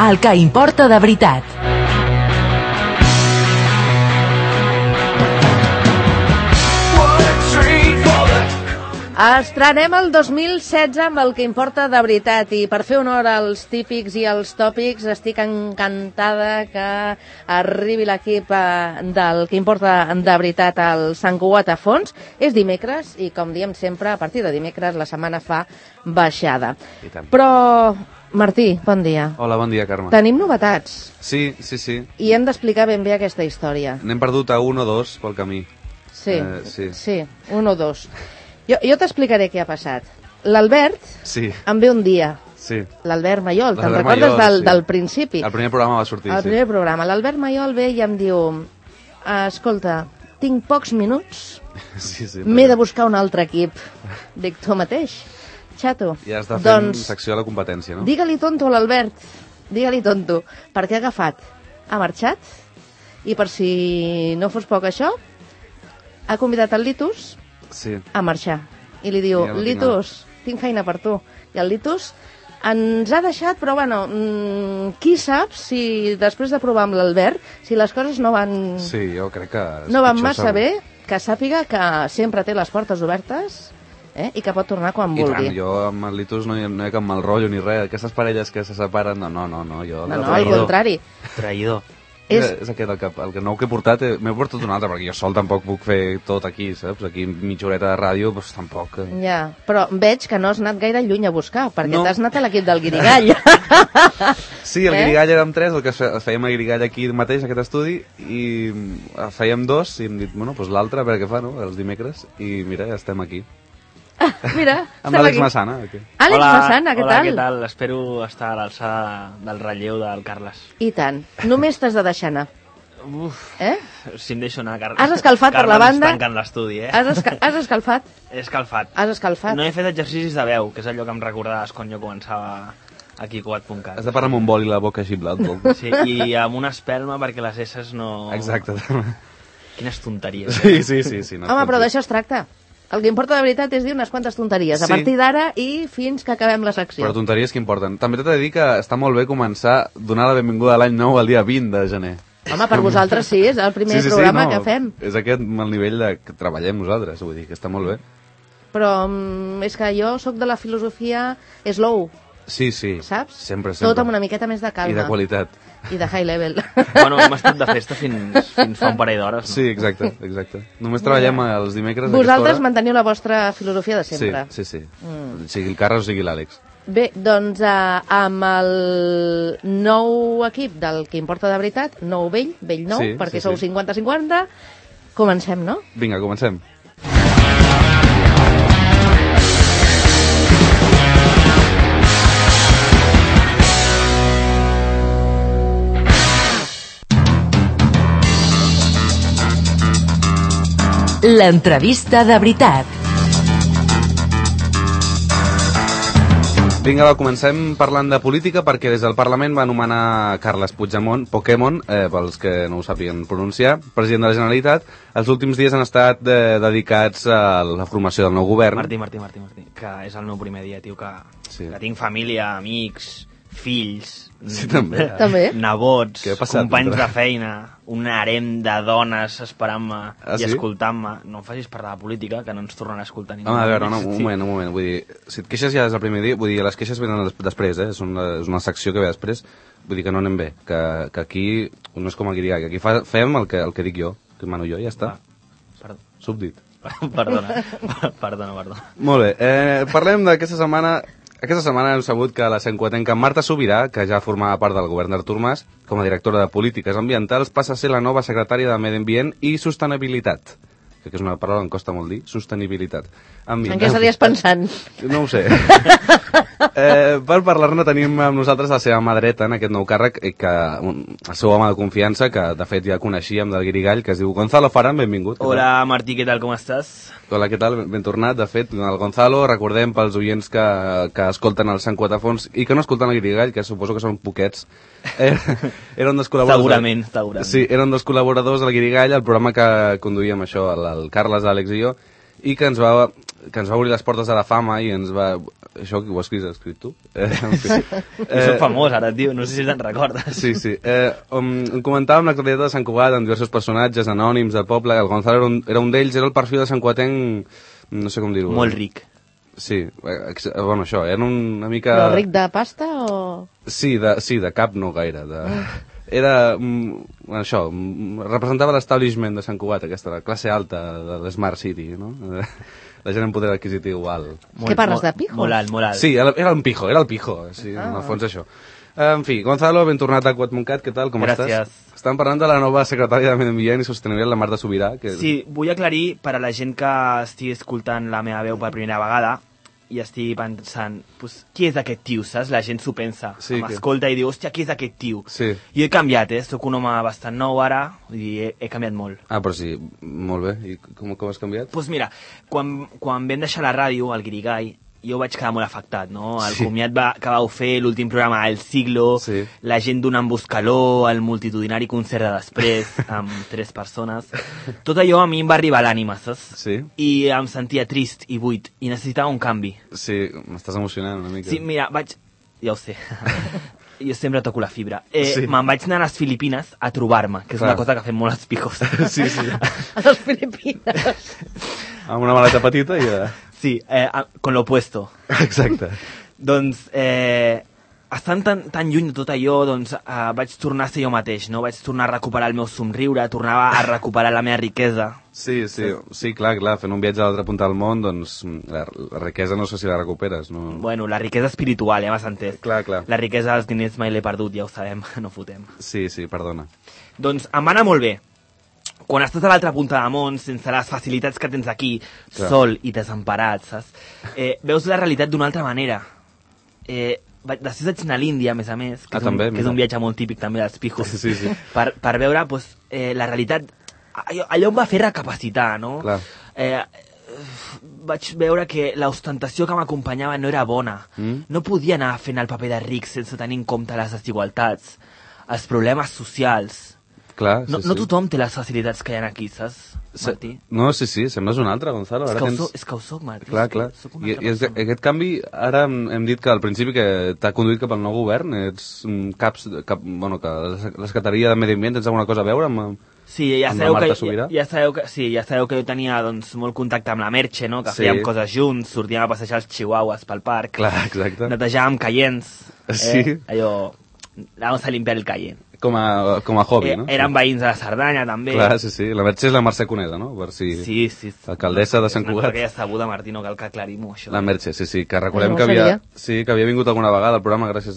el que importa de veritat. Estrenem el 2016 amb el que importa de veritat i per fer honor als típics i als tòpics estic encantada que arribi l'equip del que importa de veritat al Sant Cugat a Fons. És dimecres i com diem sempre a partir de dimecres la setmana fa baixada. Però Martí, bon dia. Hola, bon dia, Carme. Tenim novetats. Sí. I hem d'explicar ben bé aquesta història. N'hem perdut a un o dos pel camí. Sí, un o dos. Jo t'explicaré què ha passat. L'Albert em ve un dia. Sí. L'Albert Maiol, te'n recordes del principi? El primer programa va sortir, El primer programa. L'Albert Maiol ve i em diu: escolta, tinc pocs minuts, m'he de buscar un altre equip. Dic, tu mateix, xato. I has de fer secció de la competència, no? Digue-li tonto a l'Albert, digue-li tonto, perquè ha agafat, ha marxat, i per si no fos poc això, ha convidat el Litus a marxar. I li diu, Litus, tinc feina per tu. I el Litus ens ha deixat, però bueno, qui sap si després de provar amb l'Albert, si les coses no van... Sí, jo crec que... No van massa bé, que sàpiga que sempre té les portes obertes i que pot tornar quan vulgui. I tant, jo amb el Litus no hi ha cap mal rotllo ni res. Aquestes parelles que se separen, no, jo... No, al contrari. Traïdor. És aquest el nou que he portat, m'he portat un altre, perquè jo sol tampoc puc fer tot aquí, saps? Aquí mitja horeta de ràdio, doncs tampoc... Ja, però veig que no has anat gaire lluny a buscar, perquè t'has anat a l'equip del Guirigall. Sí, el Guirigall érem 3, el que fèiem el Guirigall aquí mateix, aquest estudi, i fèiem 2, i hem dit, bueno, doncs l'altre, a veure què fa, no?, els dimecres, i mira, ja estem aquí. Mira, amb l'Àlex Massana. Àlex Massana, què tal? Hola, què tal? Espero estar a l'alçada del relleu del Carles. I tant. Només t'has de deixar anar. Si em deixo anar, Carles. Has escalfat per la banda? Carles tancant l'estudi, Has escalfat? He escalfat. Has escalfat? No he fet exercicis de veu, que és allò que em recordaves quan jo començava aquí a Cugat.cat. Has de parlar amb un bol i la boca així blat. Sí, i amb una espelma perquè les esses no... Exacte. Quines tonteries. Sí. Home, però d'això es tracta. El que importa de veritat és dir unes quantes tonteries, a partir d'ara i fins que acabem la secció. Però tonteries que importen. També t'he de dir que està molt bé començar, donar la benvinguda a l'any nou el dia 20 de gener. Home, per vosaltres sí, és el primer programa que fem. És aquest el nivell que treballem nosaltres, vull dir que està molt bé. Però és que jo sóc de la filosofia slow. Sí, saps? Sempre. Tot amb una miqueta més de calma. I de qualitat. I de high level. Bueno, hem estat de festa fins fa un parell d'hores, no? Sí, exacte. Només treballem els dimecres a aquesta hora. Vosaltres manteniu la vostra filosofia de sempre. Sí. Sigui el Carles o sigui l'Àlex. Bé, doncs amb el nou equip del que importa de veritat, nou vell nou, perquè sou 50-50, comencem, no? Vinga, comencem. L'entrevista de veritat. Vinga, comencem parlant de política perquè des del Parlament va anomenar Carles Puigdemont, Pokémon, pels que no ho sàpiguen pronunciar, president de la Generalitat. Els últims dies han estat dedicats a la formació del nou govern. Martí, que és el meu primer dia, tio, que tinc família, amics, fills, nebots, companys de feina, un harem de dones esperant-me i escoltant-me. No em facis parlar de política, que no ens tornarà a escoltar ningú. Home, a veure, un moment. Vull dir, si et queixes ja des del primer dia, vull dir, les queixes venen després, és una secció que ve després. Vull dir que no anem bé, que aquí no és com el Guirigall, que aquí fem el que dic jo, que mano jo, i ja està. Súbdit. Perdona. Molt bé, parlem d'aquesta setmana. Aquesta setmana hem sabut que la santcugatenca Marta Subirà, que ja formava part del govern d'Artur Mas, com a directora de Polítiques Ambientals, passa a ser la nova secretària de Medi Ambient i Sostenibilitat. Que és una paraula que em costa molt dir, sostenibilitat. En què estaries pensant? No ho sé. Per parlar-ne tenim amb nosaltres la seva mà dreta en aquest nou càrrec, el seu home de confiança, que de fet ja coneixíem del Guirigall, que es diu Gonzalo Farán, benvingut. Hola Martí, què tal, com estàs? Hola, què tal? Ben tornat, de fet, el Gonzalo, recordem pels oients que escolten el Sant Cugat a Fons i que no escolten el Guirigall, que suposo que són poquets. Era un dels col·laboradors... Segurament. Sí, era un dels col·laboradors del Guirigall, el programa que conduïem això, el Carles, l'Àlex i jo, i que ens va que ens va obrir les portes de la fama i ens va... Això ho has escrit tu? En fi. Soc famós ara, tio, no sé si te'n recordes. Sí. Comentàvem l'actualitat de Sant Cugat amb diversos personatges anònims del poble. El Gonzalo era un d'ells, era el perfil de Sant Cugatenc, no sé com dir-ho. Molt ric. Sí, bueno, això, era una mica... Però ric de pasta o...? Sí, de cap no gaire. Era, això, representava l'establishment de Sant Cugat, aquesta, la classe alta de l'Smart City, no? La gent amb poder adquisitiu alt. Què parles, de pijo? Molt alt. Sí, era el pijo, sí, en el fons això. En fi, Gonzalo, ben tornat a Cuatmontcat, què tal, com estàs? Estan parlant de la nova secretària de Medi Ambient i Sostenibilitat, la Marta Subirà. Sí, vull aclarir per a la gent que estigui escoltant la meva veu per primera vegada i estigui pensant, pues, qui és aquest tio, saps? La gent s'ho pensa, m'escolta i diu, hòstia, qui és aquest tio? Sí. Jo he canviat, soc un home bastant nou ara, i he canviat molt. Ah, però sí, molt bé. I com has canviat? Doncs pues mira, quan vam deixar la ràdio, el Guirigall, jo vaig quedar molt afectat, no? El comiat que vau fer, l'últim programa El Siglo, la gent donant-vos calor, el multitudinari concert de després, amb 3 persones. Tot allò a mi em va arribar a l'ànima, saps? Sí. I em sentia trist i buit, i necessitava un canvi. Sí, m'estàs emocionant una mica. Sí, mira, ja ho sé. Jo sempre toco la fibra. Me'n vaig anar a les Filipines a trobar-me, que és una cosa que fem molt els pijos. Sí. A les Filipines. Amb una maleta petita i... Sí, con lo opuesto. Exacte. Doncs, estant tan lluny de tot allò, doncs vaig tornar a ser jo mateix, no? Vaig tornar a recuperar el meu somriure, tornava a recuperar la meva riquesa. Sí, clar, fent un viatge a l'altra punta del món, doncs la riquesa no sé si la recuperes, no? Bueno, la riquesa espiritual, ja m'has entès. Clar. La riquesa dels diners mai l'he perdut, ja ho sabem, no fotem. Sí, perdona. Doncs em va anar molt bé. Quan estàs a l'altra punta del món, sense les facilitats que tens aquí, sol i desemparat, saps? Veus la realitat d'una altra manera. Després vaig anar a l'Índia, a més, que és un viatge molt típic també dels pijos, sí. per veure la realitat. Allò em va fer recapacitar, no? Clar. Vaig veure que l'ostentació que m'acompanyava no era bona. No podia anar fent el paper de ric sense tenir en compte les desigualtats, els problemes socials. Clar, no tothom té les facilitats que hi ha aquí, saps, Martí? No, sí, sembles un altre, Gonzalo. És que ho soc, Martí. Clar. I aquest canvi, ara hem dit que al principi que t'ha conduït cap al nou govern, ets bueno, que la Secretaria de Medi Ambient, tens alguna cosa a veure amb... Sí, ja sabeu que jo tenia doncs, molt contacte amb la Merche, no? Que fèiem coses junts, sortíem a passejar els chihuahuas pel parc. Clar, exacte. Netejàvem caients. Sí. Allò, vamos a limpiar el caient. Com a hobby, no? Eren veïns de la Cerdanya, també. Clar, sí. La Merche és la Mercè Conesa, no? Per si... Sí. Alcaldessa de Sant Cugat. És una cosa que ja sabuda, Martí, no cal que aclarim-ho, això. La Merche, sí, que recordem que havia vingut alguna vegada al programa gràcies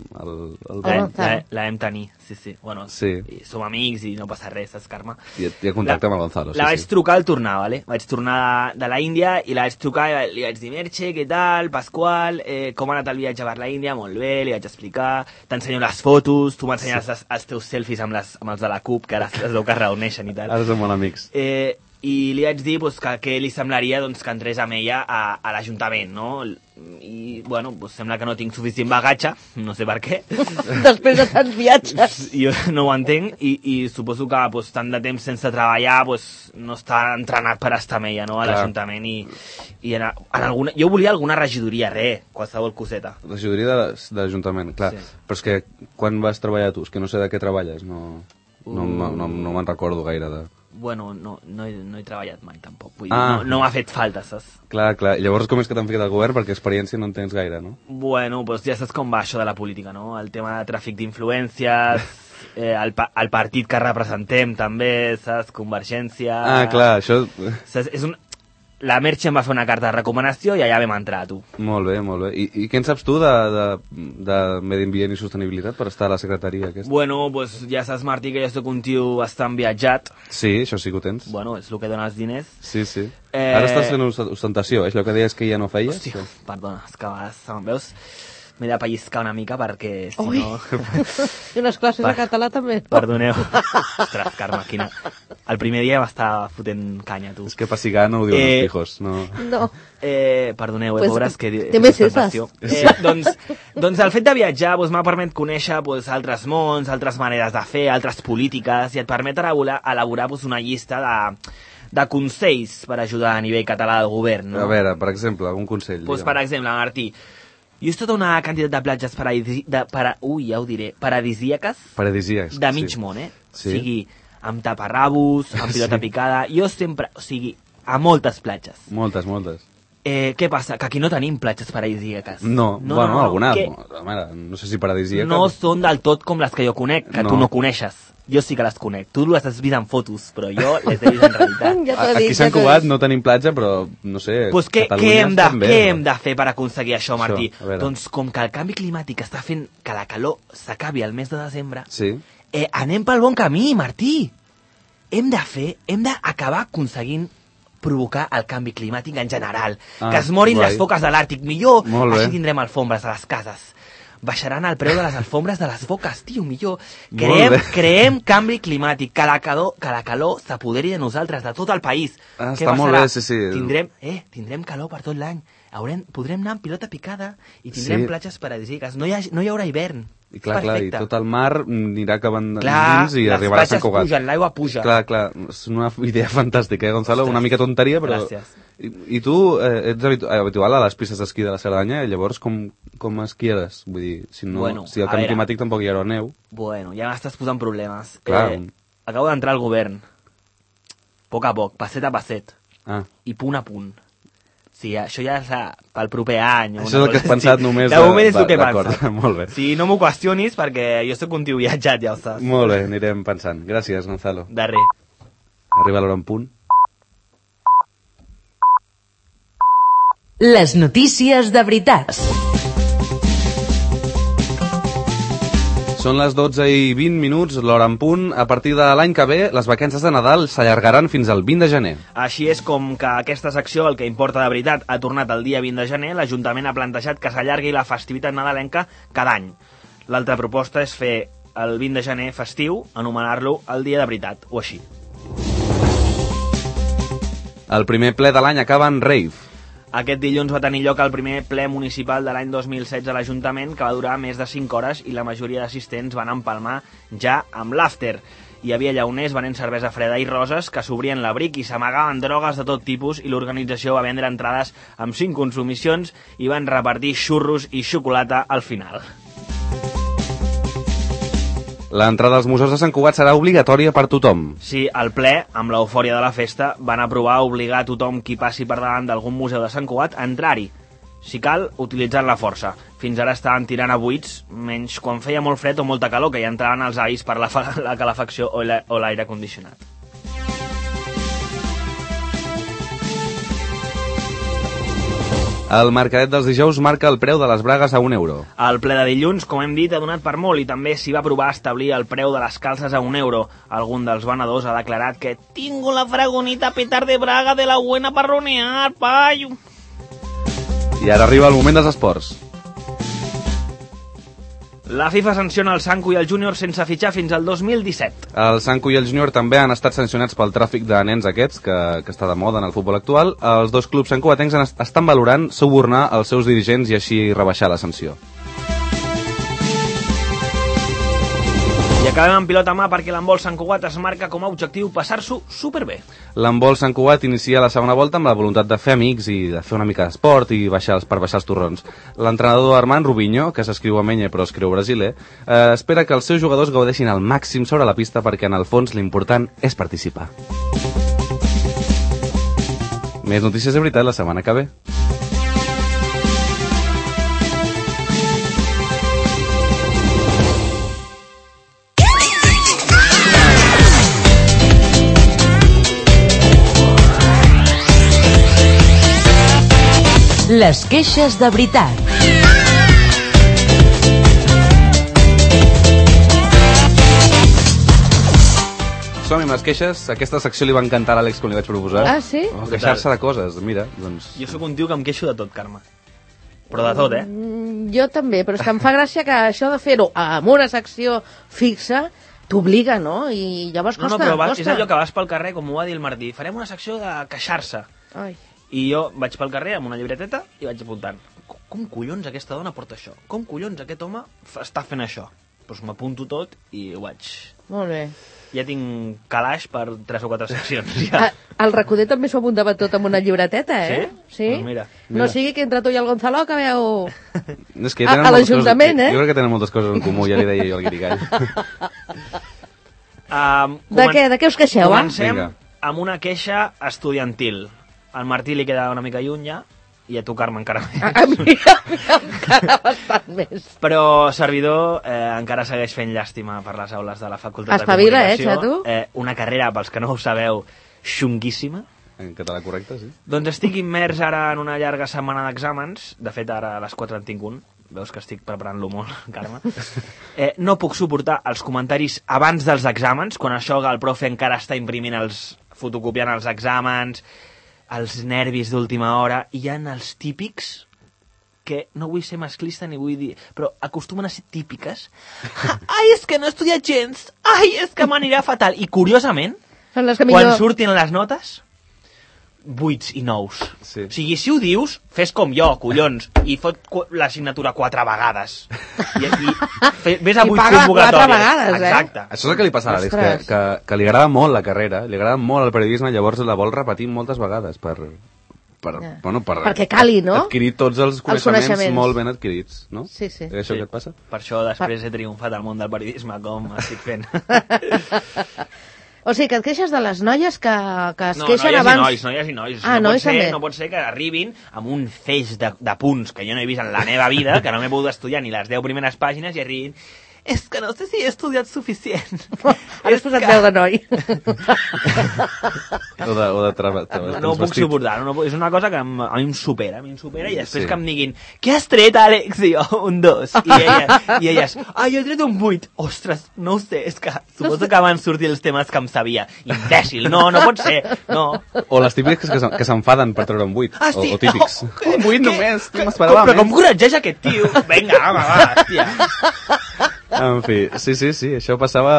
al... La vam tenir, sí. Bueno, som amics i no passa res, saps, Carme? I ha contacte amb el Gonzalo, La vaig trucar al tornar, ¿vale? Vaig tornar de la Índia i la vaig trucar i li vaig dir, Merche, què tal, Pasqual, com ha anat el viatge per la Índia? Molt bé, li vaig explicar, t'ensenyo les fotos, tu m'ensenyes els teus selfies amb els de la CUP, que ara es veu que es reuneixen i tal. Ara som molt amics. I li vaig dir pues, que què li semblaria doncs, que entrés amb ella a l'Ajuntament, no? I, bueno, pues, sembla que no tinc suficient bagatge, no sé per què. Després de tants viatges. Jo no ho entenc i suposo que pues, tant de temps sense treballar pues, no està entrenat per estar amb ella, no? A l'Ajuntament i en alguna... Jo volia alguna regidoria, qualsevol coseta. Regidoria de l'Ajuntament, clar. Sí. Però és que quan vas treballar tu? És que no sé de què treballes, no me'n recordo gaire de... Bueno, no he treballat mai, tampoc. Vull dir, no m'ha fet falta, saps? Clar. Llavors com és que t'han ficat al govern? Perquè experiència no en tens gaire, no? Bueno, pues ja saps com va això de la política, no? El tema de tràfic d'influències, el partit que representem també, saps? Convergència... Ah, clar, això... Saps? La Merche em va fer una carta de recomanació i allà vam entrar, tu. Molt bé. I què en saps tu de Medi Ambient i Sostenibilitat per estar a la secretaria aquesta? Bueno, pues ja saps, Martí, que jo soc un tio bastant viatjat. Sí, això sí que ho tens. Bueno, és el que dona els diners. Sí. Ara estàs fent ostentació, és allò que deies que ja no feies? Hòstia, perdona, és que a vegades, veus... M'he de pellizcar una mica perquè, si no... I unes classes de català també. Perdoneu. Ostres, Carme, quina... El primer dia m'estava fotent canya, tu. És que passigar no ho diuen els pijos, no. Perdoneu, pobres, que... Té més esas. Doncs el fet de viatjar m'ha permet conèixer altres mons, altres maneres de fer, altres polítiques, i et permet elaborar una llista de consells per ajudar a nivell català del govern, no? A veure, per exemple, algun consell. Doncs, per exemple, Martí, jo he estat una quantitat de platges paradisíaques de mig món, Sí. O sigui, amb taparrabos, amb pilota picada, jo sempre, o sigui, a moltes platges. Moltes. Què passa? Que aquí no tenim platges paradisíaques. No, alguna. No sé si paradisíaques. No són del tot com les que jo conec, que tu no coneixes. Jo sí que les conec. Tu les has vist en fotos, però jo les he vist en realitat. Aquí a Sant Cugat no tenim platja, però, no sé, pues què hem de fer per aconseguir això, Martí? Doncs com que el canvi climàtic està fent que la calor s'acabi al mes de desembre, anem pel bon camí, Martí. Hem d'acabar aconseguint provocar el canvi climàtic en general. Que es morin les foques de l'Àrtic. Millor, així tindrem alfombres a les cases. Baixaran el preu de les alfombres de les foques, tio, millor. Creem canvi climàtic, que la calor s'apoderi de nosaltres, de tot el país. Està molt bé, sí. Tindrem calor per tot l'any. Podrem anar amb pilota picada i tindrem platges paradisíaques. No hi haurà hivern. I clar, i tot el mar anirà acabant dins i arribarà a Sant Cugat. Pugen, l'aigua puja. Clar, és una idea fantàstica, Gonzalo? Una mica tonteria, però... Gràcies. I tu ets habitual a les pistes d'esquí de la Cerdanya, llavors com esquieres? Vull dir, si el canvi climàtic tampoc hi haurà neu. Bueno, ja m'estàs posant problemes. Clar. Acabo d'entrar al govern. A poc, passet a passet. I punt a punt. Sí, això ja és pel proper any. Això és el que has pensat només. De moment és el que he pensat. D'acord, molt bé. Sí, no m'ho qüestionis perquè jo soc un tio viatjat, ja ho saps. Molt bé, anirem pensant. Gràcies, Gonzalo. De res. Arriba l'hora en punt. Les notícies de veritat. Són les 12:20, l'hora en punt. A partir de l'any que ve, les vacances de Nadal s'allargaran fins al 20 de gener. Així és com que aquesta secció, el que importa de veritat, ha tornat el dia 20 de gener, l'Ajuntament ha plantejat que s'allargui la festivitat nadalenca cada any. L'altra proposta és fer el 20 de gener festiu, anomenar-lo el dia de veritat, o així. El primer ple de l'any acaba en rave. Aquest dilluns va tenir lloc el primer ple municipal de l'any 2016 a l'Ajuntament, que va durar més de 5 hores i la majoria d'assistents van empalmar ja amb l'after. Hi havia llauners venent cervesa freda i roses que s'obrien l'abric i s'amagaven drogues de tot tipus, i l'organització va vendre entrades amb 5 consumicions i van repartir xurros i xocolata al final. L'entrada als museus de Sant Cugat serà obligatòria per tothom. Sí, al ple, amb l'eufòria de la festa, van aprovar obligar a tothom qui passi per davant d'algun museu de Sant Cugat a entrar-hi. Si cal, utilitzant la força. Fins ara estaven tirant a buits, menys quan feia molt fred o molta calor, que ja entraven els avis per la calefacció o l'aire condicionat. El mercadet dels dijous marca el preu de les bragues a €1. El ple de dilluns, com hem dit, ha donat per molt i també s'hi va aprovar establir el preu de les calces a €1. Algun dels venedors ha declarat que «Tingo la fragonita petar de braga de la buena per ronear, paio». I ara arriba el moment dels esports. La FIFA sanciona el Sanco i el Júnior sense fitxar fins al 2017. El Sanco i el Júnior també han estat sancionats pel tràfic de nens aquests, que està de moda en el futbol actual. Els dos clubs sancoatencs estan valorant subornar els seus dirigents i així rebaixar la sanció. I acabem amb pilota a mà perquè l'handbol Sant Cugat es marca com a objectiu passar-s'ho superbé. L'handbol Sant Cugat inicia la segona volta amb la voluntat de fer amics i de fer una mica d'esport i baixar els torrons. L'entrenador Armand Rubinho, que s'escriu a Menye però es creu brasiler, espera que els seus jugadors gaudeixin al màxim sobre la pista perquè en el fons l'important és participar. Més notícies de veritat la setmana que ve. Les queixes de veritat. Som-hi amb les queixes. Aquesta secció li va encantar a l'Àlex quan li vaig proposar. Ah, sí? Queixar-se de coses, mira. Doncs... Jo sóc un tio que em queixo de tot, Carme. Però de tot, Jo també, però és que em fa gràcia que això de fer-ho amb una secció fixa t'obliga, no? I llavors costa. No, però és allò que vas pel carrer, com ho va dir el Martí. Farem una secció de queixar-se. Ai. I jo vaig pel carrer amb una llibreteta i vaig apuntant. Com collons aquesta dona porta això? Com collons aquest home està fent això? doncs m'apunto tot i ho vaig. Molt bé. Ja tinc calaix per 3 o 4 seccions. Ja. El Recoder també s'ho apuntava tot amb una llibreteta, eh? Sí? Doncs mira. No sigui que entre tu i el Gonzalo acabeu és que a l'Ajuntament, eh? Jo crec que tenen moltes coses en comú, ja li deia jo al Guirigall. De què us queixeu, Comencem amb una queixa estudiantil. Al Martí li queda una mica lluny ja, i a tu, Carme, encara més. A mi encara bastant més. Però servidor encara segueix fent llàstima per les aules de la Facultat Espavila, de Comunicació. Xato? Una carrera, pels que no ho sabeu, xunguíssima. En català correcte, sí. Doncs estic immers ara en una llarga setmana d'exàmens. De fet, ara a les 4 en tinc un. Veus que estic preparant-lo molt, Carme. No puc suportar els comentaris abans dels exàmens, quan això el profe encara està imprimint fotocopiant els exàmens, els nervis d'última hora, i hi ha els típics que no vull ser masclista ni vull dir, però acostumen a ser típiques. Ai, és que no he estudiat gens. Ai, és que m'anirà fatal. I curiosament, quan surtin les notes, 8 i 9. Sí. O sigui, si ho dius, fes com jo, collons, i fot l'assignatura 4 vegades. I ves a 8 convocatòries. Exacte. Això és el que li passa a l'Àlex, que li agrada molt la carrera, li agrada molt el periodisme, llavors la vol repetir moltes vegades perquè cali, no? Adquirir tots els coneixements molt ben adquirits, no? Sí. És això que et passa? Per això després he triomfat al món del periodisme, com estic fent. O sigui, que et queixes de les noies que es queixen abans... Noies i nois. No pot ser que arribin amb un feix de punts que jo no he vist en la meva vida, que no m'he pogut estudiar ni les 10 primeres pàgines, i arribin... És que no sé si he estudiat suficient. Ara has posat veu de noi. o de treball. No ho puc suportar. És una cosa que a mi em supera. I després que em diguin, què has tret, Àlex? I jo, un 2. I elles, jo he tret un 8. Ostres, no ho sé, és que suposo que van sortir els temes que em sabia. Imbècil, no pot ser. No. O les típiques que s'enfaden per treure un 8. Sí. O típics. Un 8 només, m'esperava més. Però com corregeix aquest tio? Vinga, home, va, hòstia. En fi, sí, això passava...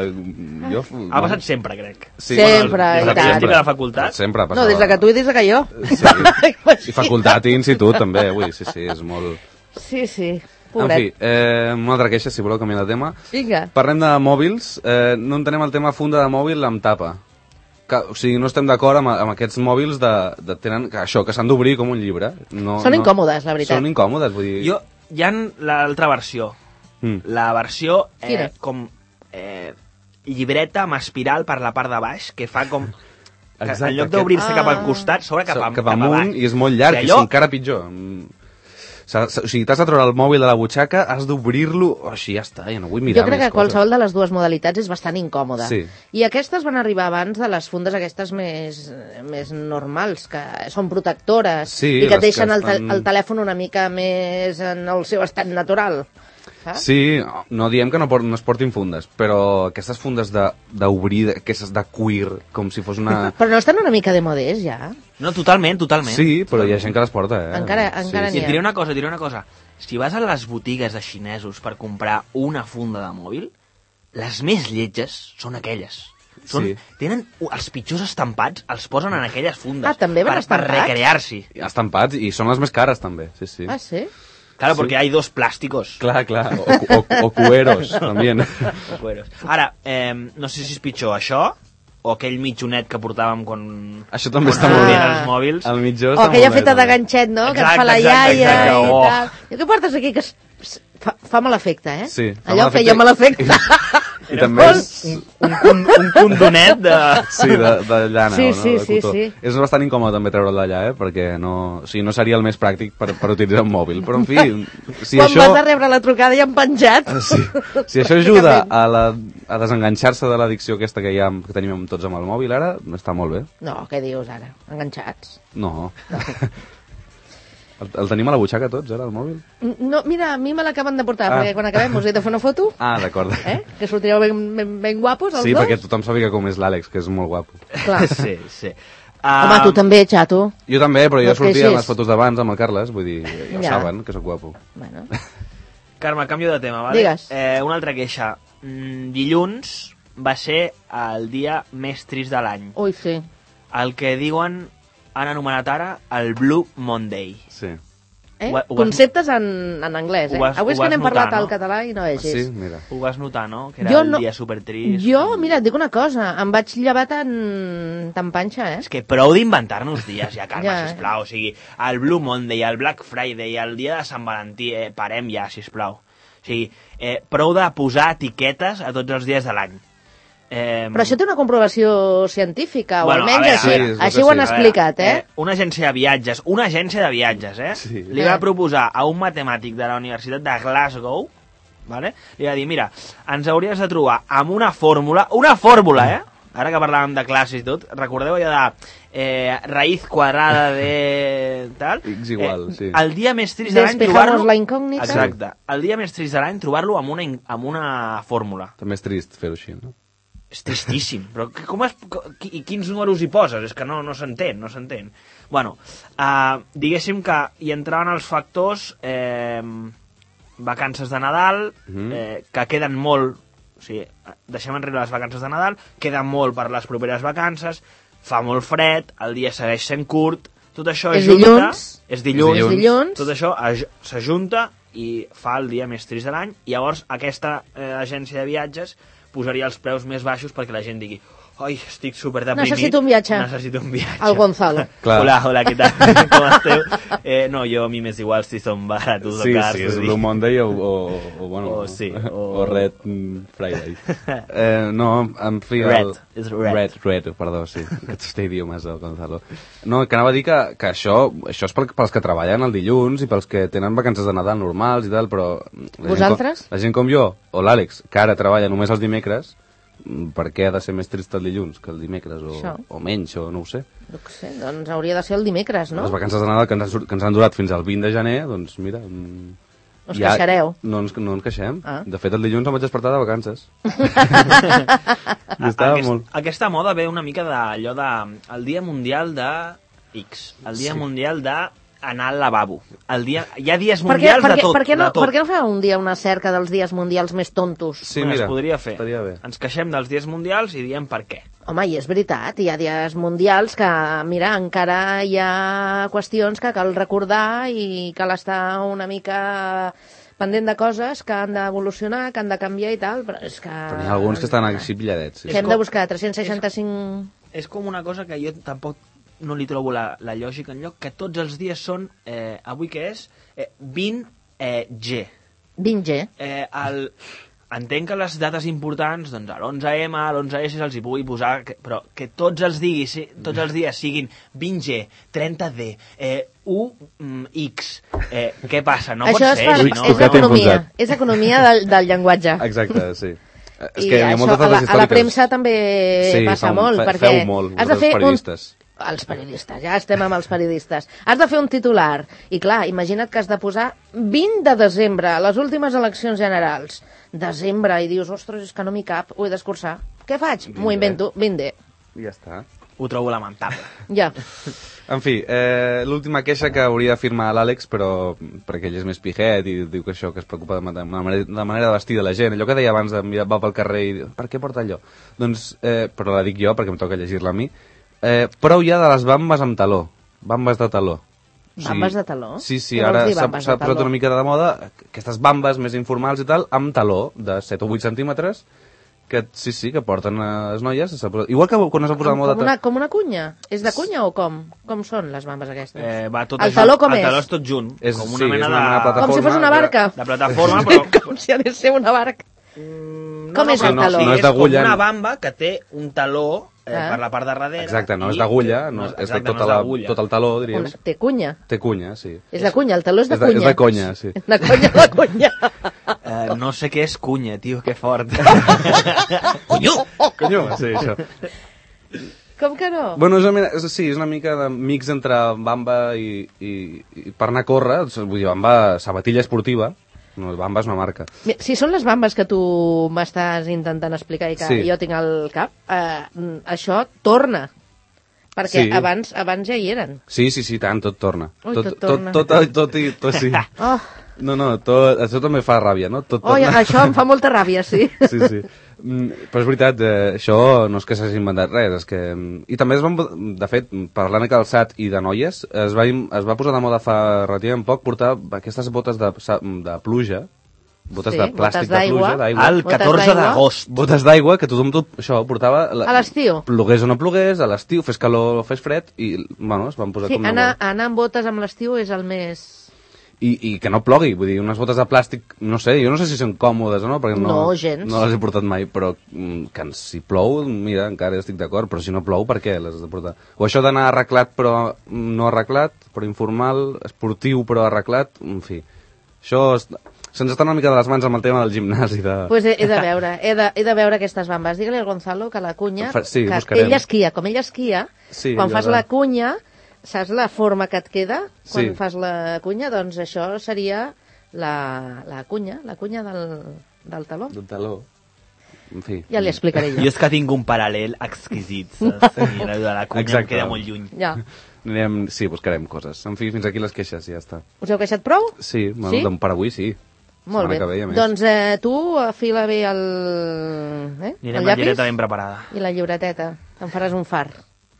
Ha passat sempre, crec. Sí, sempre, i tant. Des de la facultat? Sempre passava. No, des que tu i des que jo. Sí. I facultat i institut, també, sí, és molt... Sí, pobret. En fi, una altra queixa, si voleu canviar de tema. Vinga. Parlem de mòbils. No entenem el tema funda de mòbil amb tapa. O sigui, no estem d'acord amb aquests mòbils que s'han d'obrir com un llibre. Són incòmodes, la veritat. Són incòmodes, vull dir... Hi ha l'altra versió. La versió com llibreta amb espiral per la part de baix, que fa com... Exacte, en lloc d'obrir-se cap al costat, s'obre cap amunt, i és molt llarg, i és encara pitjor. O sigui, t'has de treure el mòbil de la butxaca, has d'obrir-lo, així ja està, ja no vull mirar més coses. Jo crec que qualsevol de les dues modalitats és bastant incòmoda. Sí. I aquestes van arribar abans de les fundes aquestes més normals, que són protectores, i que et deixen el telèfon una mica més en el seu estat natural. Sí, no diem que no es portin fundes, però aquestes fundes d'obrir, aquestes de cuir, com si fos una... Però no estan una mica de modés, ja? No, totalment. Sí, però hi ha gent que les porta, Encara n'hi ha. I et diré una cosa. Si vas a les botigues de xinesos per comprar una funda de mòbil, les més lletges són aquelles. Tenen els pitjors estampats, els posen en aquelles fundes. També van estampats? Per recrear-s'hi. Estampats, i són les més cares, també. Sí. Ah, sí? Claro, porque hay dos plásticos. Clar. O cueros, també. Ara, no sé si és pitjor això o aquell mitjonet que portàvem quan... Això també està molt bé. Els mòbils. El mitjó està molt bé. O aquella feta de ganxet, no? Que et fa la iaia i tal. I què portes aquí? Que fa mal efecte, eh? Sí. Allò feia mal efecte. I també és un condonet de... Sí, de llana. Sí. És bastant incòmode també treure'l d'allà, perquè no seria el més pràctic per utilitzar un mòbil. Però, en fi, si quan això... vas a rebre la trucada ja han penjat. Si això ajuda a desenganxar-se de l'addicció aquesta que tenim tots amb el mòbil ara, està molt bé. No, què dius ara? Enganxats? No. El tenim a la butxaca tots, ara, el mòbil? No, mira, a mi me l'acaben de portar, perquè quan acabem us he de fer una foto. D'acord. Que sortireu ben guapos, els dos. Sí, perquè tothom sàpiga com és l'Àlex, que és molt guapo. Clar. Sí. Home, tu també, xato. Jo també, però jo sortia en les fotos d'abans amb el Carles, vull dir, ja saben que sóc guapo. Bueno. Carme, canvio de tema, vale? Digues. Una altra queixa. Dilluns va ser el dia més trist de l'any. Ui, sí. El que diuen... han anomenat ara el Blue Monday. Sí. Conceptes en anglès, Avui és que n'hem parlat al català i no vegis. Sí, mira. Ho vas notar, no? Que era el dia supertrist. Jo, mira, et dic una cosa, em vaig llevar tan panxa, És que prou d'inventar-nos dies, ja, Carme, sisplau. O sigui, el Blue Monday, el Black Friday, el dia de Sant Valentí, parem ja, sisplau. O sigui, prou de posar etiquetes a tots els dies de l'any. Però això té una comprovació científica, o almenys així ho han explicat, Una agència de viatges, Sí. Li va proposar a un matemàtic de la Universitat de Glasgow, vale? Li va dir, mira, ens hauries de trobar amb una fórmula, ara que parlàvem de classes i tot, recordeu allò de raïz quadrada de tal? X igual, sí. El dia més trist de l'any trobar-lo... la incògnita. Exacte. El dia més trist de l'any trobar-lo amb una fórmula. També és trist fer-ho així, no? És tristíssim, però i quins números hi poses? És que no s'entén. Bueno, diguéssim que hi entraven els factors vacances de Nadal, que queden molt, o sigui, deixem enrere les vacances de Nadal, queden molt per les properes vacances, fa molt fred, el dia segueix sent curt, tot això és dilluns, tot això s'ajunta i fa el dia més trist de l'any, i llavors aquesta agència de viatges posaria els preus més baixos perquè la gent digui ai, estic superdeprimit. Necessito un viatge. El Gonzalo. Hola, què tal? Com esteu? No, a mi m'és igual si són baratos o cars. Sí, és Blue Monday o Red Friday. No, en fi... Red, perdó, sí. Aquests idiomes del Gonzalo. No, que anava a dir que això és pels que treballen el dilluns i pels que tenen vacances de Nadal normals i tal, però... Vosaltres? La gent com jo, o l'Àlex, que ara treballa només els dimecres, per què ha de ser més trist el dilluns que el dimecres, o menys, o no ho sé. No ho sé, doncs hauria de ser el dimecres, no? Les vacances de Nadal que ens han durat fins al 20 de gener, doncs mira... Us queixareu. No ens queixem. De fet, el dilluns em vaig despertar de vacances. Aquesta moda ve una mica d'allò el dia mundial de X, el dia mundial de anar al lavabo. Hi ha dies mundials de tot. Per què no fa un dia una cerca dels dies mundials més tontos? Sí, mira, es podria fer. Ens queixem dels dies mundials i diem per què. Home, i és veritat, hi ha dies mundials que, mira, encara hi ha qüestions que cal recordar i cal estar una mica pendent de coses que han d'evolucionar, que han de canviar i tal, però és que... Però n'hi ha alguns que estan així pilladets. Que hem de buscar 365... És com una cosa que jo tampoc no li trobo la lògica enlloc, que tots els dies són, avui què és? 20G. 20G. Entenc que les dates importants, doncs a l'11M, a l'11S se'ls hi pugui posar, però que tots els dies siguin 20G, 30D, 1X, què passa? No pot ser així, no? És economia, és economia del llenguatge. Exacte, sí. I això a la premsa també passa molt, perquè has de fer els periodistes, ja estem amb els periodistes. Has de fer un titular, i clar, imagina't que has de posar 20 de desembre, les últimes eleccions generals. Desembre, i dius, ostres, és que no m'hi cap, ho he d'escurçar. Què faig? M'ho invento, 20D. Ja està. Ho trobo lamentable. Ja. En fi, l'última queixa que hauria de firmar l'Àlex, però perquè ell és més pijet i diu que això, que es preocupa de la manera de vestir de la gent, allò que deia abans de mirar, va pel carrer i per què porta allò? Doncs, però la dic jo perquè em toca llegir-la a mi, prou ja de les bambes amb taló, bambes de taló. Bambes de taló? Sí, ara s'ha posat una mica de moda aquestes bambes més informals i tal, amb taló de 7 o 8 centímetres, que sí, que porten les noies. Igual que quan s'ha posat de moda... Com una cunya? És de cunya o com? Com són les bambes aquestes? El taló com és? El taló és tot junt. Com una mena de plataforma. Com si fos una barca. De plataforma, però... Com si ha de ser una barca. Com és el taló? No és d'agulla. És com una bamba que té un taló per la part de darrere. Exacte, no és d'agulla, és de tot el taló, diríem. Té cunya. Té cunya, sí. És de cunya, el taló és de cunya. És de conya, sí. De cunya. No sé què és cunya, tio, que fort. Conyo, sí, això. Com que no? Bueno, és una mica de mix entre bamba i per anar a córrer, vull dir, bamba, sabatilla esportiva. No, bamba és una marca. Si són les bambes que tu m'estàs intentant explicar i que jo tinc al cap, això torna. Perquè abans ja hi eren. Sí, tant, tot torna. Tot torna. Tot, sí. això també fa ràbia, no? Això em fa molta ràbia, sí. Sí. Però és veritat, això no és que s'hagi inventat res, és que... I també de fet, parlant de calçat i de noies, es va posar de moda fa relativament poc portar aquestes botes de pluja, botes de plàstic de pluja, d'aigua. El 14 d'agost. Botes d'aigua, que tothom això portava... A l'estiu. Plogués o no plogués, a l'estiu, fes calor o fes fred, i, bueno, es van posar com anar amb botes amb l'estiu és el més... I que no plogui, vull dir, unes botes de plàstic, no sé, jo no sé si són còmodes o no, perquè no gens. No les he portat mai, però que si plou, mira, encara estic d'acord, però si no plou, per què les has de portar? O això d'anar arreglat però no arreglat, però informal, esportiu però arreglat, en fi, això se'ns està una mica de les mans amb el tema del gimnàs i de... Pues he de veure aquestes bambes. Digue-li al Gonzalo que la cunya, sí, que ell esquia, com ell esquia, sí, quan fas la cunya... Saps la forma que et queda quan fas la cunya? Doncs això seria la cunya del taló. Del taló. En fi. Ja li explicaré jo. Jo és que tinc un paral·lel exquisit, saps? I la de la cunya em queda molt lluny. Ja. Sí, buscarem coses. En fi, fins aquí les queixes, ja està. Us heu queixat prou? Sí, per avui sí. Molt bé. Doncs tu afila bé el llapis. Anirem la llibreta ben preparada. I la llibreteta. Te'n faràs un far.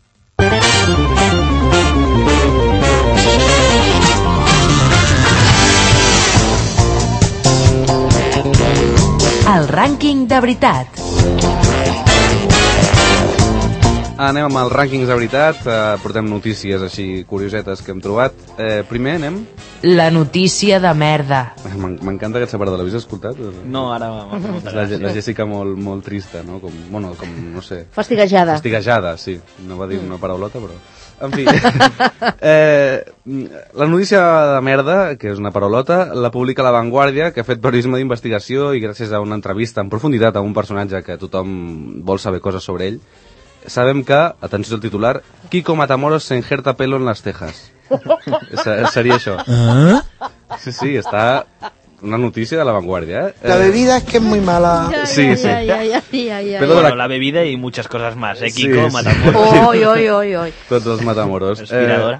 El rànquing de veritat. Anem amb els rànquings de veritat. Portem notícies així curiosetes que hem trobat. Primer anem... La notícia de merda. M'encanta aquest separat, l'havies escoltat? No, ara m'ha fet molta gràcia. La Jessica molt trista, no? Com, no sé... Fastiguejada. Fastiguejada, sí. No va dir una paraulota, però... En fi, la notícia de merda, que és una paraulota, la publica La Vanguardia, que ha fet periodisme d'investigació i gràcies a una entrevista en profunditat a un personatge que tothom vol saber coses sobre ell, sabem que, atenció al titular, Kiko Matamoros se injerta pelo en las cejas. Seria això. Sí, està... Una noticia de La Vanguardia, ¿eh? La bebida es que es muy mala. Sí. Pero la bebida y muchas cosas más, ¿eh, Kiko? Sí. Matamoros. Oi. Tots els Matamoros. Aspiradora.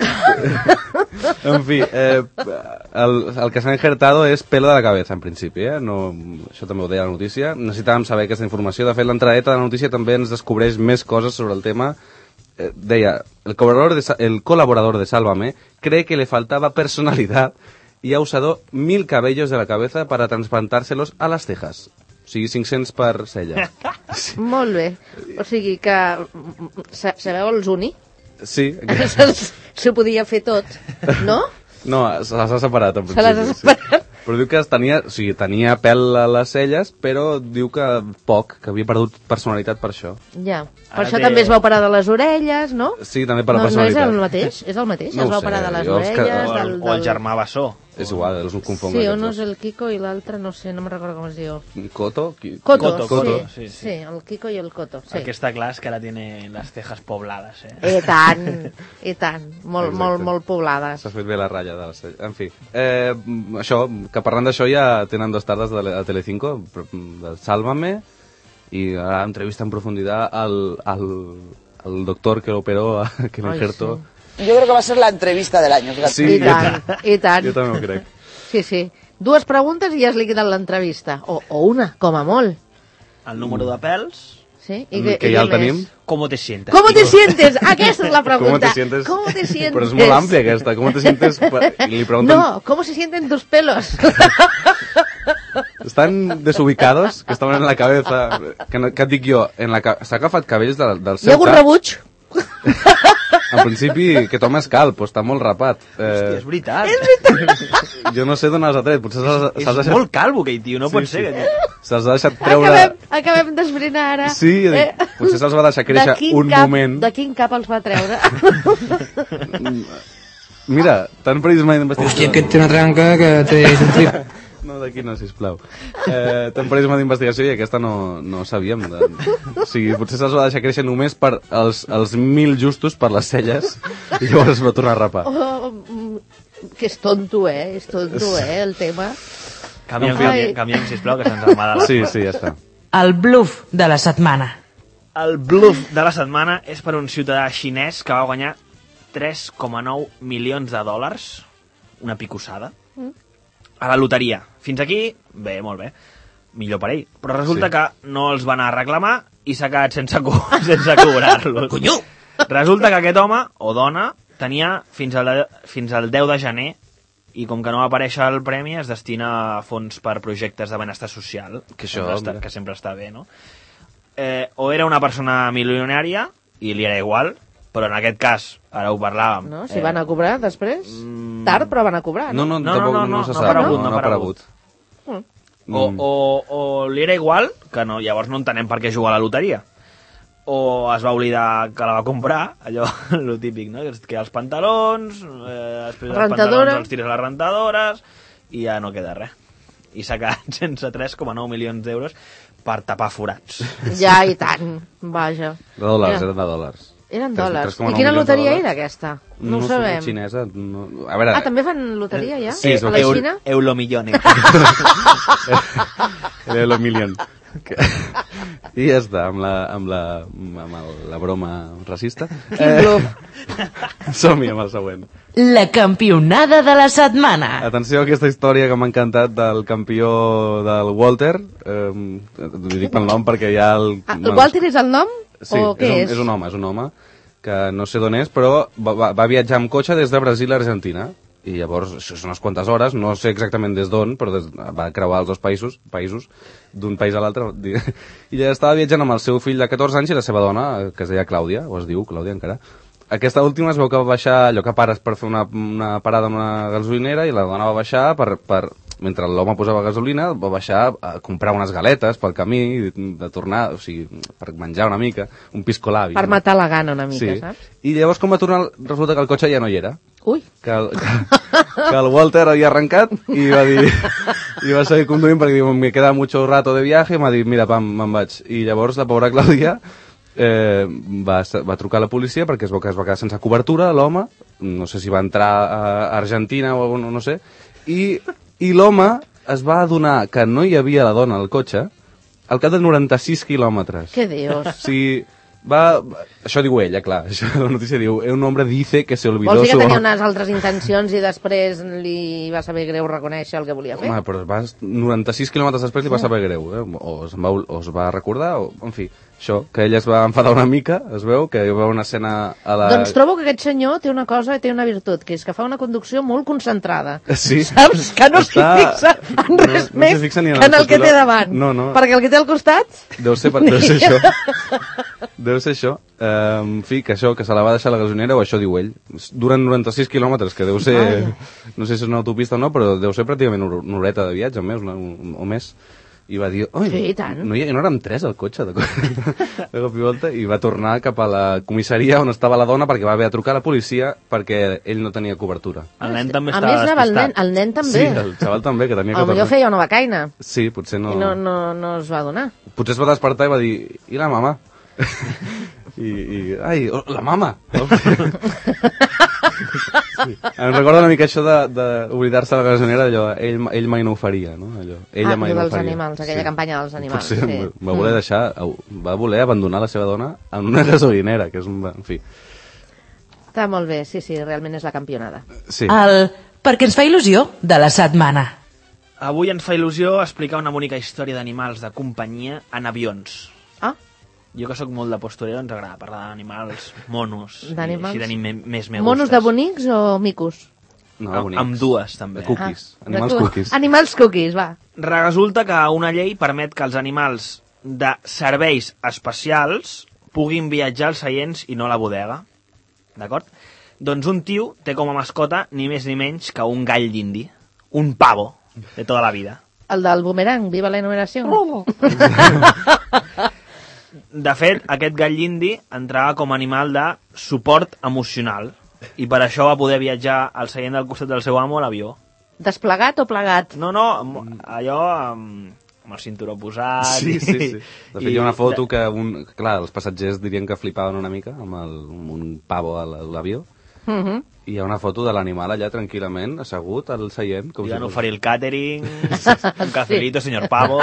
En fi, el que s'ha injertado és pelo de la cabeza, en principi, eh? No, això també ho deia la notícia. Necessitàvem saber aquesta informació. De fet, l'entradeta de la notícia també ens descobreix més coses sobre el tema. Deia, el colaborador de Sálvame cree que le faltaba personalidad y ha usado 1000 cabellos de la cabeza para trasplantárselos a las cejas. O sigui, 500 per cella. Sí. Molt bé. O sigui que... Sabeu el Zuni? Sí. S'ho podia fer tot, no? No, se les ha separat, en principi. Se les ha separat. Sí. Però diu que tenia pèl a les celles, però diu que poc, que havia perdut personalitat per això. Ja. Per això també es va operar de les orelles, no? Sí, també per la personalitat. No és el mateix? És el mateix? No es va operar de les orelles... O el germà Bassó. És igual, els confonc. Sí, un és el Kiko i l'altre, no sé, no me'n recordo com es diu. Coto, sí, el Kiko i el Coto. Sí. El que està clar és que ara tiene les cejas poblades, eh? I tant, molt poblades. S'ha fet bé la ratlla de les celles. En fi, això, que parlant d'això ja tenen 2 tardes de Telecinco, de Sálvame, i ara entrevista en profunditat al doctor que l'operó, que l'injertó. Sí. Yo creo que va a ser la entrevista del año. Sí, I tant. Jo també ho crec. Sí. 2 preguntes i ja has liquidat l'entrevista. O una, com a molt. El número de pèls. Sí. Que ja el tenim. ¿Cómo te sientes? ¿Cómo te sientes? Aquesta és la pregunta. ¿Cómo te sientes? Però és molt àmplia aquesta. ¿Cómo te sientes? I li pregunten... No, ¿cómo se sienten tus pelos? Estan desubicados, que estaven en la cabeza... Que et dic jo, s'ha agafat cabells del seu cap... Hi ha hagut rebuig? En principi, aquest home és calb, però està molt rapat. Hòstia, és veritat. Jo no sé d'on els ha tret. Potser és deixat... molt calvo, aquell tio, no pot ser. Se'ls ha deixat treure... Acabem d'esbrinar ara. Sí, potser se'ls va deixar créixer un moment... De quin cap els va treure? Mira, tant periodisme d'investigació... Hòstia, que té una tranca que té un trip. No, d'aquí no, sisplau. Tant periodisme d'investigació i aquesta no sabíem. O sigui, potser se'ls va deixar créixer només per els 1000 justos per les celles i llavors es va tornar a rapar. Que és tonto, És tonto, el tema. Canviem, sisplau, que se'ns amada la... Sí, ja està. El bluff de la setmana. El bluff de la setmana és per un ciutadà xinès que va guanyar 3,9 milions de dòlars, una picossada, a la loteria. Fins aquí, bé, molt bé. Millor per ell. Però resulta que no els van a reclamar i s'ha quedat sense cobrar-los. Conyo! Resulta que aquest home, o dona, tenia fins al 10 de gener i com que no va aparèixer el premi es destina a fons per projectes de benestar social, que sempre està bé, no? O era una persona milionària i li era igual, però en aquest cas, ara ho parlàvem... No, si van a cobrar després? Tard, però van a cobrar, no? No se sap, no ha aparegut. O li era igual, que no, llavors no entenem per què juga a la loteria. O es va oblidar que la va comprar, allò, lo típic, no? Que els pantalons, després els pantalons els tires a les rentadores, i ja no queda res. I s'ha quedat sense 3,9 milions d'euros per tapar forats. Ja, i tant, vaja. De dòlars, eren de dòlars. Eren dòlars. I quina loteria era aquesta? No ho sabem. Xinesa. A veure... també fan loteria, ja? Sí, a la Xina? Euromillone. Euromillion. I ja està, amb la broma racista. Som-hi amb el següent. La campionada de la setmana. Atenció a aquesta història que m'ha encantat del campió del Walter. Dic pel nom perquè ja... El Walter és el nom? Sí, és un home que no sé d'on és, però va viatjar amb cotxe des de Brasil a Argentina. I llavors, això són unes quantes hores, no sé exactament des d'on, però va creuar els dos països d'un país a l'altre, i ja estava viatjant amb el seu fill de 14 anys i la seva dona, que es deia Clàudia, o es diu Clàudia encara. Aquesta última es veu que va baixar, allò que pares per fer una parada en una gasolinera, i la dona va baixar mentre l'home posava gasolina, va baixar a comprar unes galetes pel camí, de tornar, o sigui, per menjar una mica, un piscolabis. Per matar la gana una mica, sí. Saps? I llavors, quan va tornar, resulta que el cotxe ja no hi era. Ui! Que el Walter havia arrencat i va seguir conduint perquè diu, me queda mucho rato de viaje, i m'ha dit, mira, pam, me'n vaig. I llavors la pobra Clàudia va trucar a la policia perquè es va quedar sense cobertura, l'home, no sé si va entrar a Argentina o no sé, i l'home es va adonar que no hi havia la dona al cotxe al cap de 96 quilòmetres. Que dios. O sigui, això diu ella, clar. Això, la notícia diu, un hombre dice que se olvidó... Vols dir que tenia unes altres intencions i després li va saber greu reconèixer el que volia fer? Home, però 96 quilòmetres després li va saber greu, o es va recordar, o, en fi, això, que ella es va enfadar una mica, es veu, que hi va una escena a la... Doncs trobo que aquest senyor té una cosa i té una virtut, que és que fa una conducció molt concentrada. Sí. Saps? Que no s'hi fixa en res més que en el que té davant. No. Perquè el que té al costat... Deu ser això. Deu ser això. En fi, que això, que se la va deixar a la gasolinera, o això diu ell. Duren 96 quilòmetres, que deu ser... No sé si és una autopista o no, però deu ser pràcticament una horeta de viatge, o més. I va dir, oi, sí, tant. No érem 3 al cotxe, de cop i volta, i va tornar cap a la comissaria on estava la dona perquè va haver de trucar a la policia perquè ell no tenia cobertura. El nen també estava despistat. El nen també. Sí, el xaval també, que tenia 14. Potser feia una becaina. Sí, potser no... I no es va donar. Potser es va despertar i va dir, i la mama? La mama! Sí. Em recorda una mica això d'oblidar-se de la gasolinera, allò, ell mai no ho faria, no? Allò, ella mai no ho faria. Animals, aquella campanya dels animals. Potser sí. Va voler abandonar la seva dona en una gasolinera, que és un... En fi. Està molt bé, sí, realment és la campionada. Sí. Perquè ens fa il·lusió de la setmana. Avui ens fa il·lusió explicar una bonica història d'animals de companyia en avions. Jo que sóc molt de postureo, ens agrada parlar d'animals monos. D'animals? I tenim més me gustes. Monos de bonics o micos? No, de bonics. Amb dues, també. Cookies. Animals cookies. Animals cookies, va. Resulta que una llei permet que els animals de serveis especials puguin viatjar als seients i no a la bodega. D'acord? Doncs un tio té com a mascota ni més ni menys que un gall d'indi. Un pavo de tota la vida. El del boomerang, viva la enumeració. De fet, aquest gall indi entrava com a animal de suport emocional i per això va poder viatjar al seient del costat del seu amo a l'avió. Desplegat o plegat? No, allò amb el cinturó posat... Sí. De fet, hi ha una foto que, clar, els passatgers dirien que flipaven una mica amb un pavo a l'avió. I hi ha una foto de l'animal allà tranquil·lament, assegut al seient. I van oferir el càtering, un cafelito, senyor pavo...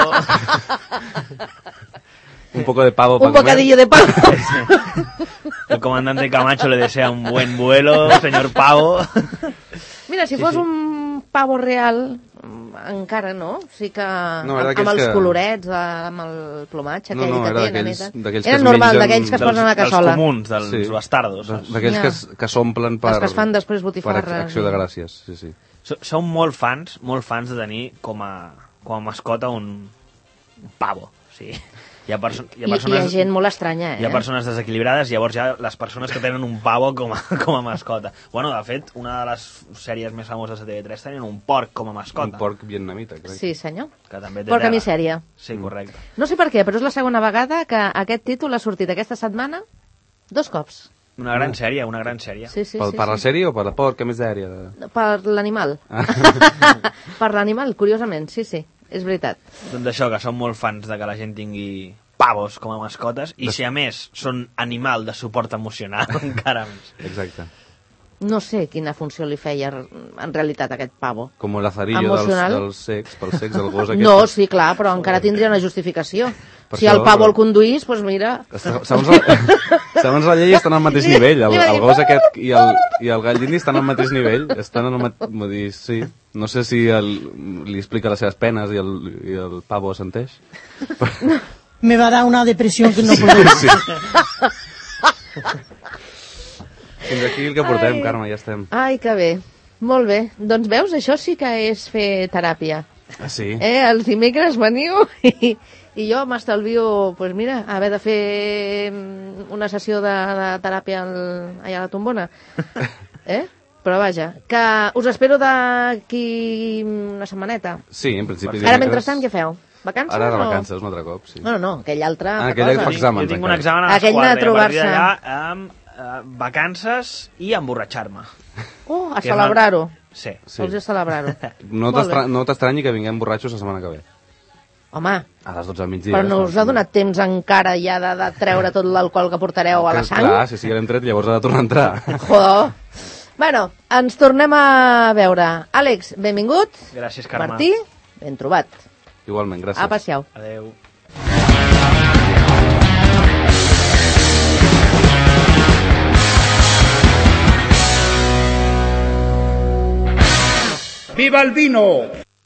Un poco de pavo para comer. Un bocadillo de pavo. El comandante Camacho le desea un buen vuelo, señor pavo. Mira, si fos un pavo real, encara no. Sí que amb els colorets, amb el plomatge aquell que tenen. Eren normal, d'aquells que es posen a la cassola. Dels comuns, dels bastardos. D'aquells que s'omplen per... Els que es fan després botifarres. Per acció de gràcies, sí. Som molt fans de tenir com a mascota un pavo, sí. Hi ha gent molt estranya, Hi ha persones desequilibrades, llavors hi ha les persones que tenen un pavo com a mascota. Bueno, de fet, una de les sèries més famoses de TV3 tenien un porc com a mascota. Un porc vietnamita, crec. Sí, senyor. Que també té porc a misèria. Sí, correcte. No sé per què, però és la segona vegada que aquest títol ha sortit aquesta setmana 2 cops. Una gran sèrie. Sí, per la sèrie o per la porc a misèria? Per l'animal. Per l'animal, curiosament, sí. És veritat. Doncs això, que som molt fans de que la gent tingui pavos com a mascotes i si a més són animal de suport emocional encara més. Exacte. No sé quina funció li feia en realitat aquest pavo. Com el lazarillo dels secs, pel sex, el gos aquest. No, sí, clar, però encara tindria una justificació. Si el pavo el conduís, doncs mira... Segons la llei estan al mateix nivell. El gos aquest i el gall d'indi estan al mateix nivell. Estan al mateix... Sí. No sé si li explica les seves penes i el pavo senteix. Me va dar una depressió que no puedo. Sí. Fins aquí el que portem, Carme, ja estem. Ai, que bé. Molt bé. Doncs veus, això sí que és fer teràpia. Ah, sí? Els dimecres veniu i jo m'estalvio, pues mira, haver de fer una sessió de teràpia allà a la Tombona. Però vaja, que us espero d'aquí una setmaneta. Sí, en principi. Ara, mentrestant, què feu? Vacances? Ara de vacances, un altre cop, sí. No, aquell altre... aquell fa exàmens. Jo tinc un examen a les 4 i a partir d'allà vacances i emborratxar-me. A celebrar-ho. Sí. Vols a celebrar-ho. No t'estranyi que vinguem borratxos la setmana que ve. Home, a les 12 del migdia. però no us ha donat temps encara ja de treure tot l'alcohol que portareu a la sang? Clar, si l'hem tret, llavors ha de tornar a entrar. Joder. Bueno, ens tornem a veure. Àlex, benvingut. Gràcies, Carme. Martí, ben trobat. Igualment, gràcies. Apa, siau. Adéu. ¡Viva el vino!